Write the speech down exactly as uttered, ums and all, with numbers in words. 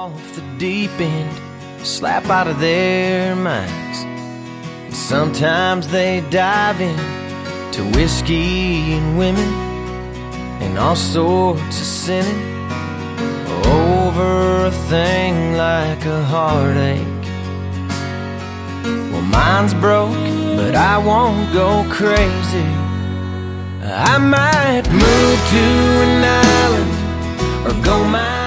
off the deep end, slap out of their minds. And sometimes they dive in to whiskey and women and all sorts of sinning over a thing like a heartache. Well, mine's broke, but I won't go crazy. I might move to an island or go my